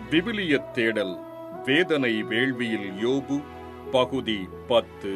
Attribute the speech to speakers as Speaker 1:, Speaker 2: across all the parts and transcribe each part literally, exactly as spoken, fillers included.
Speaker 1: விவிலியத் தேடல் வேதனை வேள்வியில் யோபு பகுதி பத்து.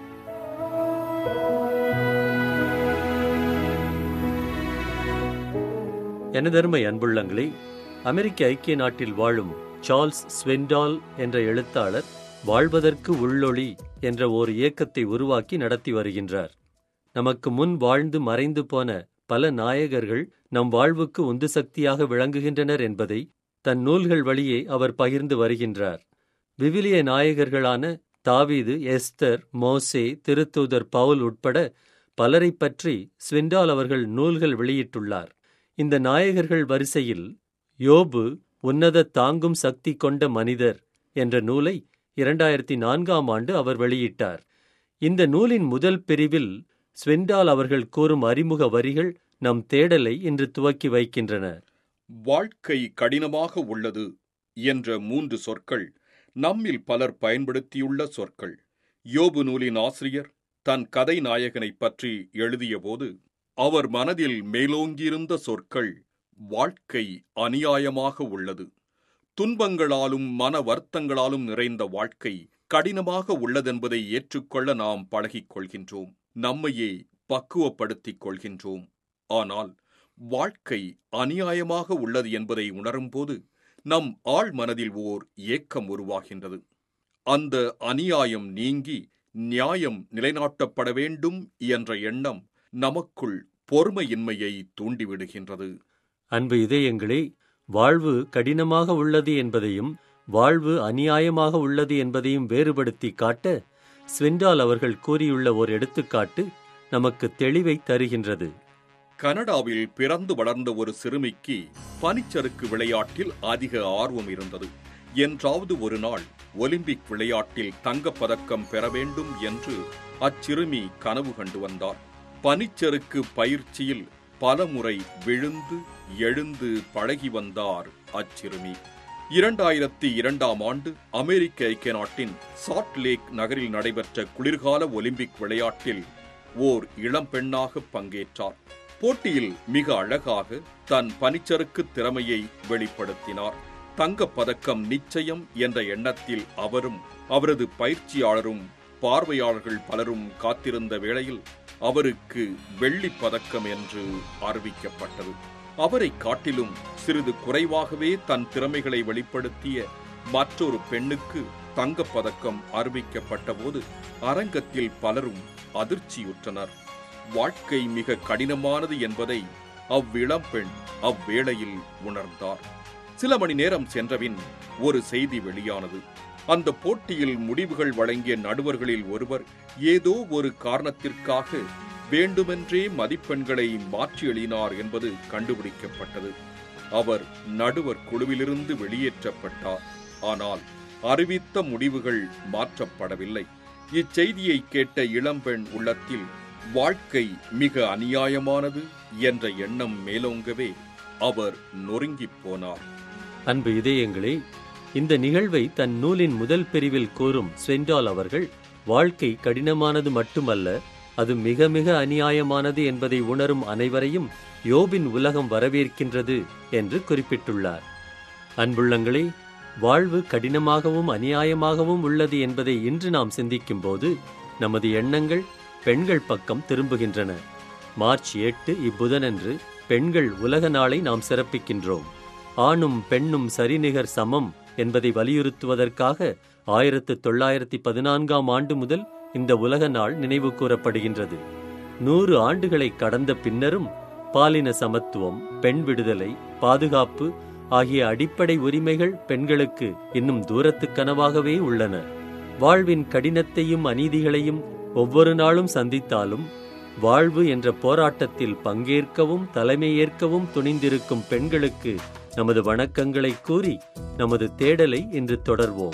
Speaker 2: எனதருமை அன்புள்ளங்களே, அமெரிக்க ஐக்கிய நாட்டில் வாழும் சார்ல்ஸ் ஸ்வெண்டால் என்ற எழுத்தாளர் வாழ்வதற்கு உள்ளொளி என்ற ஓர் இயக்கத்தை உருவாக்கி நடத்தி வருகின்றார். நமக்கு முன் வாழ்ந்து மறைந்து போன பல நாயகர்கள் நம் வாழ்வுக்கு உந்து சக்தியாக விளங்குகின்றனர் என்பதை தன் நூல்கள் வழியே அவர் பகிர்ந்து வருகின்றார். விவிலிய நாயகர்களான தாவீது, எஸ்தர், மோசே, திருத்தூதர் பவுல் உட்பட பலரை பற்றி ஸ்வெண்டால் அவர்கள் நூல்கள் வெளியிட்டுள்ளார். இந்த நாயகர்கள் வரிசையில் யோபு உன்னத தாங்கும் சக்தி கொண்ட மனிதர் என்ற நூலை இரண்டாயிரத்தி நான்காம் ஆண்டு அவர் வெளியிட்டார். இந்த நூலின் முதல் பிரிவில் ஸ்வெண்டால் அவர்கள் கூறும் அறிமுக வரிகள் நம் தேடலை இன்று துவக்கி வைக்கின்றன.
Speaker 1: வாழ்க்கை கடினமாக உள்ளது என்ற மூன்று சொற்கள் நம்மில் பலர் பயன்படுத்தியுள்ள சொற்கள். யோபு நூலின் ஆசிரியர் தன் கதை நாயகனை பற்றி எழுதியபோது அவர் மனதில் மேலோங்கியிருந்த சொற்கள் வாழ்க்கை அநியாயமாக உள்ளது. துன்பங்களாலும் மன வருத்தங்களாலும் நிறைந்த வாழ்க்கை கடினமாக உள்ளதென்பதை ஏற்றுக்கொள்ள நாம் பழகிக் கொள்கின்றோம், நம்மையே பக்குவப்படுத்திக் கொள்கின்றோம். ஆனால் வாழ்க்கை அநியாயமாக உள்ளது என்பதை உணரும்போது நம் ஆழ் மனதில் ஓர் ஏக்கம் உருவாகின்றது. அந்த அநியாயம் நீங்கி நியாயம் நிலைநாட்டப்பட வேண்டும் என்ற எண்ணம் நமக்குள் பொறுமையின்மையை தூண்டிவிடுகின்றது.
Speaker 2: அன்பு இதயங்களே, வாழ்வு கடினமாக உள்ளது என்பதையும் வாழ்வு அநியாயமாக உள்ளது என்பதையும் வேறுபடுத்தி காட்ட ஸ்வெண்டால் அவர்கள் கூறியுள்ள ஓர் எடுத்துக்காட்டு நமக்கு தெளிவை தருகின்றது.
Speaker 1: கனடாவில் பிறந்து வளர்ந்த ஒரு சிறுமிக்கு பனிச்சறுக்கு விளையாட்டில் அதிக ஆர்வம் இருந்தது. என்றாவது ஒரு நாள் ஒலிம்பிக் விளையாட்டில் தங்கப்பதக்கம் பெற வேண்டும் என்று அச்சிறுமி கனவு கண்டு வந்தார். பனிச்சறுக்கு பயிற்சியில் பலமுறை விழுந்து எழுந்து பழகி வந்தார் அச்சிறுமி. இரண்டாயிரத்தி இரண்டாம் ஆண்டு அமெரிக்க ஐக்கிய நாட்டின் சால்ட் லேக் நகரில் நடைபெற்ற குளிர்கால ஒலிம்பிக் விளையாட்டில் ஓர் இளம்பெண்ணாக பங்கேற்றார். போட்டியில் மிக அழகாக தன் பனிச்சறுக்கு திறமையை வெளிப்படுத்தினார். தங்கப்பதக்கம் நிச்சயம் என்ற எண்ணத்தில் அவரும் அவரது பயிற்சியாளரும் பார்வையாளர்கள் பலரும் காத்திருந்த வேளையில் அவருக்கு வெள்ளிப் பதக்கம் என்று அறிவிக்கப்பட்டது. அவரை காட்டிலும் சிறிது குறைவாகவே தன் திறமைகளை வெளிப்படுத்திய மற்றொரு பெண்ணுக்கு தங்கப்பதக்கம் அறிவிக்கப்பட்ட போது அரங்கத்தில் பலரும் அதிர்ச்சியுற்றனர். வாழ்க்கை மிக கடினமானது என்பதை அவ்விளம் பெண் அவ்வேளையில் உணர்ந்தார். சில மணி நேரம் சென்றபின் ஒரு செய்தி வெளியானது. அந்த போட்டியில் முடிவுகள் வழங்கிய நடுவர்களில் ஒருவர் ஏதோ ஒரு காரணத்திற்காக வேண்டுமென்றே மதிப்பெண்களை மாற்றி எழுதினார் என்பது கண்டுபிடிக்கப்பட்டது. அவர் நடுவர் குழுவிலிருந்து வெளியேற்றப்பட்டார். ஆனால் அறிவித்த முடிவுகள் மாற்றப்படவில்லை. இச்செய்தியை கேட்ட இளம்பெண் உள்ளத்தில் வாழ்க்கை மிக அநியாயமானது என்ற எண்ணம் மேலோங்கவே அவர் நொறுங்கிப் போனார்.
Speaker 2: அன்பு இதயங்களே, இந்த நிகழ்வை தன் நூலின் முதல் பிரிவில் கூறும் ஸ்வெண்டால் அவர்கள் வாழ்க்கை கடினமானது மட்டுமல்ல, அது மிக மிக அநியாயமானது என்பதை உணரும் அனைவரையும் யோபின் உலகம் வரவேற்கின்றது என்று குறிப்பிட்டுள்ளார். அன்புள்ளங்களே, வாழ்வு கடினமாகவும் அநியாயமாகவும் உள்ளது என்பதை இன்று நாம் சிந்திக்கும் போது நமது எண்ணங்கள் பெண்கள் பக்கம் திரும்புகின்றன. மார்ச் எட்டு இப்புதனன்று பெண்கள் உலக நாளை நாம் சிறப்பிக்கின்றோம். ஆணும் பெண்ணும் சரிநிகர் சமம் என்பதை வலியுறுத்துவதற்காக ஆயிரத்து தொள்ளாயிரத்தி பதினான்காம் ஆண்டு முதல் இந்த உலக நாள் நினைவு கூறப்படுகின்றது. நூறு ஆண்டுகளை கடந்த பின்னரும் பாலின சமத்துவம், பெண் விடுதலை, பாதுகாப்பு ஆகிய அடிப்படை உரிமைகள் பெண்களுக்கு இன்னும் தூரத்து கனவாகவே உள்ளன. வாழ்வின் கடினத்தையும் அநீதிகளையும் ஒவ்வொரு நாளும் சந்தித்தாலும் வாழ்வு என்ற போராட்டத்தில் பங்கேற்கவும் தலைமையேற்கவும் துணிந்திருக்கும் பெண்களுக்கு நமது வணக்கங்களை கூறி நமது தேடலை இன்று தொடர்வோம்.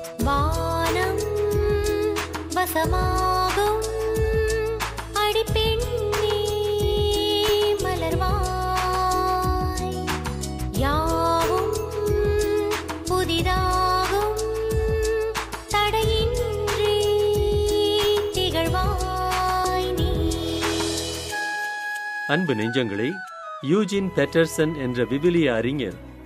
Speaker 3: வானம் வசமாகும் அடிப்பெண்ணே மலர்வாய், யாவும் புதிதாகும் தடையின்றி திகழ்வாய் நீ.
Speaker 2: அன்பு நெஞ்சங்களே, யூஜின் பெட்டர்சன் என்ற விவிலிய அறிஞர்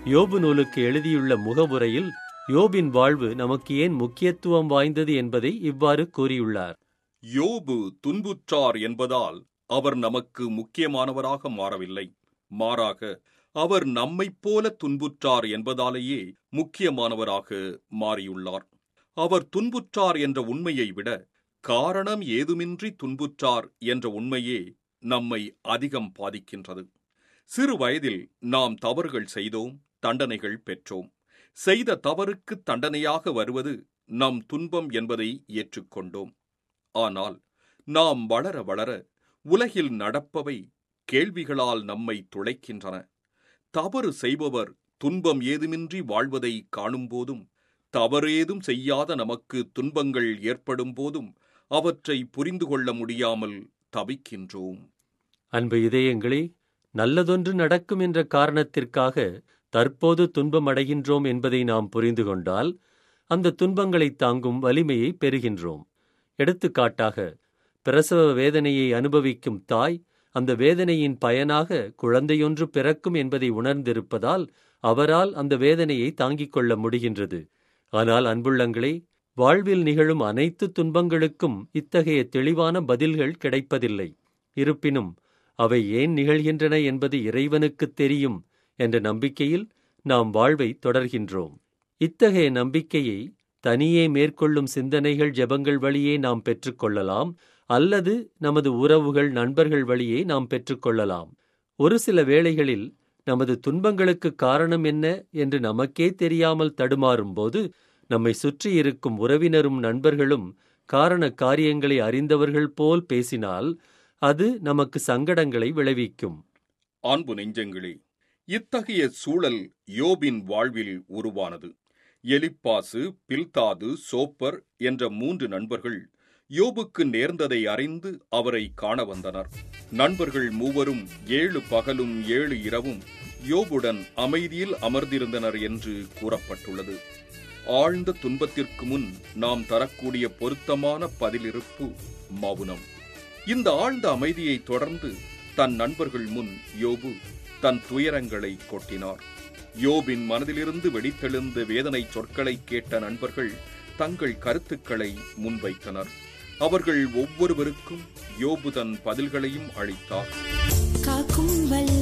Speaker 2: யோபு நூலுக்கு எழுதியுள்ள முகவுரையில் யோபின் வாழ்வு நமக்கு ஏன் முக்கியத்துவம் வாய்ந்தது என்பதை இவ்வாறு கூறியுள்ளார்.
Speaker 1: யோபு துன்புற்றார் என்பதால் அவர் நமக்கு முக்கியமானவராக மாறவில்லை. மாறாக அவர் நம்மைப் போல துன்புற்றார் என்பதாலேயே முக்கியமானவராக மாறியுள்ளார். அவர் துன்புற்றார் என்ற உண்மையை விட காரணம் ஏதுமின்றி துன்புற்றார் என்ற உண்மையே நம்மை அதிகம் பாதிக்கின்றது. சிறு வயதில் நாம் தவறுகள் செய்தோம், தண்டனைகள் பெற்றோம். செய்த தவறுக்கு தண்டனையாக வருவது நம் துன்பம் என்பதை ஏற்றுக்கொண்டோம். ஆனால் நாம் வளர வளர உலகில் நடப்பவை கேள்விகளால் நம்மை துளைக்கின்றன. தவறு செய்பவர் துன்பம் ஏதுமின்றி வாழ்வதை காணும்போதும், தவறேதும் செய்யாத நமக்கு துன்பங்கள் ஏற்படும் போதும் அவற்றை புரிந்து கொள்ள முடியாமல் தவிக்கின்றோம்.
Speaker 2: அன்பு இதயங்களே, நல்லதொன்று நடக்கும் என்ற காரணத்திற்காக தற்போது துன்பம் அடைகின்றோம் என்பதை நாம் புரிந்து கொண்டால் அந்த துன்பங்களை தாங்கும் வலிமையை பெறுகின்றோம். எடுத்துக்காட்டாக, பிரசவ வேதனையை அனுபவிக்கும் தாய் அந்த வேதனையின் பயனாக குழந்தையொன்று பிறக்கும் என்பதை உணர்ந்திருப்பதால் அவரால் அந்த வேதனையை தாங்கிக் கொள்ள முடிகின்றது. ஆனால் அன்புள்ளங்களே, வாழ்வில் நிகழும் அனைத்து துன்பங்களுக்கும் இத்தகைய தெளிவான பதில்கள் கிடைப்பதில்லை. இருப்பினும் அவை ஏன் நிகழ்கின்றன என்பது இறைவனுக்குத் தெரியும் என்ற நம்பிக்கையில் நாம் வாழ்வை தொடர்கின்றோம். இத்தகைய நம்பிக்கையை தனியே மேற்கொள்ளும் சிந்தனைகள், ஜெபங்கள் வழியே நாம் பெற்றுக்கொள்ளலாம், அல்லது நமது உறவுகள், நண்பர்கள் வழியே நாம் பெற்றுக்கொள்ளலாம். ஒரு சில வேளைகளில் நமது துன்பங்களுக்கு காரணம் என்ன என்று நமக்கே தெரியாமல் தடுமாறும்போது நம்மை சுற்றி இருக்கும் உறவினரும் நண்பர்களும் காரண காரியங்களை அறிந்தவர்கள் போல் பேசினால் அது நமக்கு சங்கடங்களை விளைவிக்கும்.
Speaker 1: அன்பு நெஞ்சங்களே, இத்தகைய சூழல் யோபின் வாழ்வில் உருவானது. எலிப்பாசு, பில்தாது, சோப்பர் என்ற மூன்று நண்பர்கள் யோபுக்கு நேர்ந்ததை அறிந்து அவரை காண வந்தனர். நண்பர்கள் மூவரும் ஏழு பகலும் ஏழு இரவும் யோபுடன் அமைதியில் அமர்ந்திருந்தனர் என்று கூறப்பட்டுள்ளது. ஆழ்ந்த துன்பத்திற்கு முன் நாம் தரக்கூடிய பொருத்தமான பதிலிருப்பு மௌனம். இந்த ஆழ்ந்த அமைதியை தொடர்ந்து தன் நண்பர்கள் முன் யோபு தன் துயரங்களை கொட்டினார். யோபின் மனதிலிருந்து வெடித்தெழுந்த வேதனை சொற்களை கேட்ட நண்பர்கள் தங்கள் கருத்துக்களை முன்வைத்தனர். அவர்கள் ஒவ்வொருவருக்கும் யோபு தன் பதில்களையும் அளித்தார்.
Speaker 3: காக்கும் வல்ல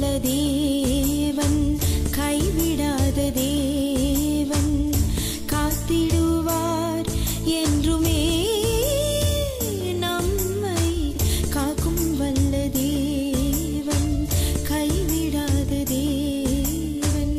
Speaker 3: தேவன், கைவிடாத தேவன், காத்திடுவார் என்றுமே நம்மை. காக்கும் வல்ல தேவன், கைவிடாத தேவன்.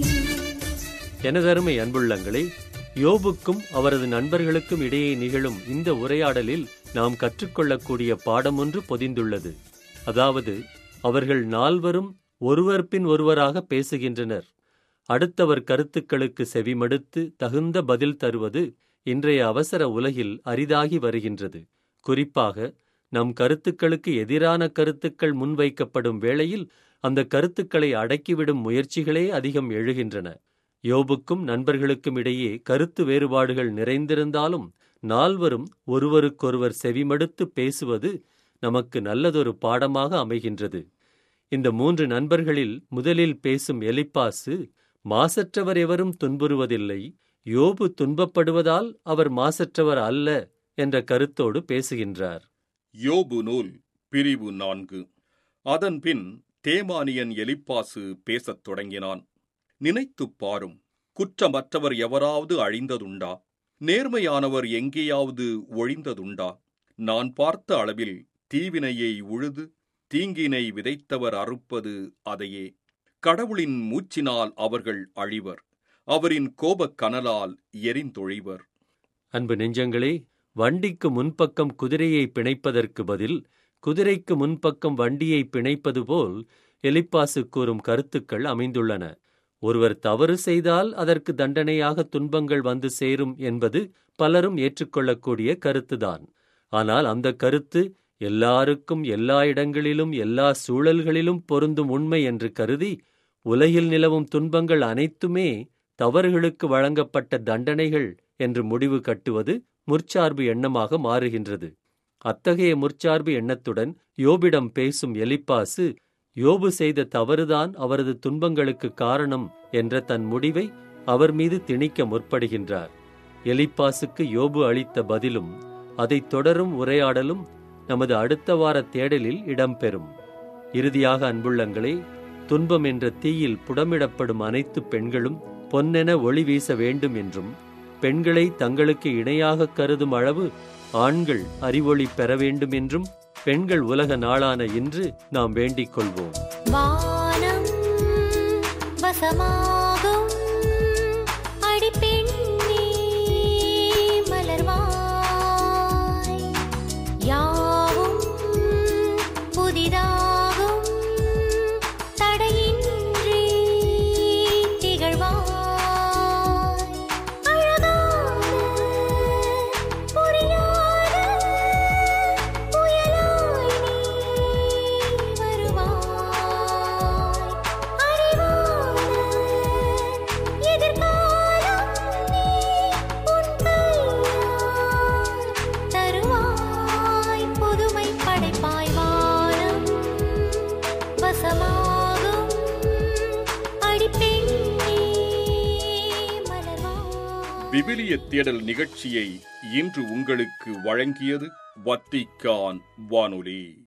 Speaker 2: எனதருமை அன்புள்ளங்களே, யோபுக்கும் அவரது நண்பர்களுக்கும் இடையே நிகழும் இந்த உரையாடலில் நாம் கற்றுக்கொள்ளக்கூடிய பாடம் ஒன்று பொதிந்துள்ளது. அதாவது, அவர்கள் நால்வரும் ஒருவர் பின் ஒருவராக பேசுகின்றனர். அடுத்தவர் கருத்துக்களுக்கு செவிமடுத்து தகுந்த பதில் தருவது இன்றைய அவசர உலகில் அரிதாகி வருகின்றது. குறிப்பாக நம் கருத்துக்களுக்கு எதிரான கருத்துக்கள் முன்வைக்கப்படும் வேளையில் அந்த கருத்துக்களை அடக்கிவிடும் முயற்சிகளே அதிகம் எழுகின்றன. யோபுக்கும் நண்பர்களுக்கும் இடையே கருத்து வேறுபாடுகள் நிறைந்திருந்தாலும் நால்வரும் ஒருவருக்கொருவர் செவிமடுத்து பேசுவது நமக்கு நல்லதொரு பாடமாக அமைகின்றது. இந்த மூன்று நண்பர்களில் முதலில் பேசும் எலிப்பாசு, மாசற்றவர் எவரும் துன்புறுவதில்லை, யோபு துன்பப்படுவதால் அவர் மாசற்றவர் அல்ல என்ற கருத்தோடு பேசுகின்றார்.
Speaker 1: யோபு நூல் பிரிவு நான்கு. அதன்பின் தேமானியன் எலிப்பாசு பேசத் தொடங்கினான். நினைத்துப் பாரும், குற்றமற்றவர் எவராவது அழிந்ததுண்டா? நேர்மையானவர் எங்கேயாவது ஒழிந்ததுண்டா? நான் பார்த்த அளவில் தீவினையை உழுது தீங்கினை விதைத்தவர் அறுப்பது அதையே. கடவுளின் மூச்சினால் அவர்கள் அழிவர், அவரின் கோபக் கனலால் எரிந்தொழிவர்.
Speaker 2: அன்பு நெஞ்சங்களே, வண்டிக்கு முன்பக்கம் குதிரையை பிணைப்பதற்கு பதில் குதிரைக்கு முன்பக்கம் வண்டியை பிணைப்பது போல் எலிப்பாசு கூறும் கருத்துக்கள் அமைந்துள்ளன. ஒருவர் தவறு செய்தால் அதற்கு தண்டனையாக துன்பங்கள் வந்து சேரும் என்பது பலரும் ஏற்றுக்கொள்ளக்கூடிய கருத்துதான். ஆனால் அந்த கருத்து எல்லாருக்கும் எல்லா இடங்களிலும் எல்லா சூழல்களிலும் பொருந்தும் உண்மை என்று கருதி உலகில் நிலவும் துன்பங்கள் அனைத்துமே தவறுகளுக்கு வழங்கப்பட்ட தண்டனைகள் என்று முடிவு கட்டுவது முற்சார்பு எண்ணமாக மாறுகின்றது. அத்தகைய முற்சார்பு எண்ணத்துடன் யோபிடம் பேசும் எலிப்பாசு யோபு செய்த தவறுதான் அவரது துன்பங்களுக்கு காரணம் என்ற தன் முடிவை அவர் மீது திணிக்க முற்படுகின்றார். எலிப்பாசுக்கு யோபு அளித்த பதிலும் அதைத் தொடரும் உரையாடலும் நமது அடுத்த வார தேடலில் இடம்பெறும். இறுதியாக அன்புள்ளங்களே, துன்பம் என்ற தீயில் புடமிடப்படும் அனைத்து பெண்களும் பொன்னென ஒளி வீச வேண்டும் என்றும், பெண்களை தங்களுக்கு இணையாக கருதும் அளவு ஆண்கள் அறிவொளி பெற வேண்டும் என்றும் பெண்கள் உலக நாளான இன்று நாம் வேண்டிக் கொள்வோம்.
Speaker 3: வானம் வசமாகும் அடிப்பெண்ணே மலர்வாய், யாவும் புதிதாகும் தடையின்றி திகழ்வாய், அழகான புரியாத புயலாய் நீ வருவாய், அறிவான எதிர்காலம் நீ உன் கையால் தருவாய், புதுமை படைப்பாய், வானம் வசமாகும் அடிப்பெண்ணே மலர்வாய்.
Speaker 1: விவிலிய தேடல் நிகழ்ச்சியை இன்று உங்களுக்கு வழங்கியது வத்திக்கான் வானொலி.